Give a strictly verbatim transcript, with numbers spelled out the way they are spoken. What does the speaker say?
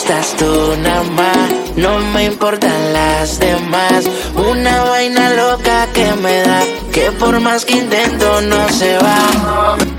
gustas tú nada más, no me importan las demás. Una vaina loca que me da, que por más que intento no se va.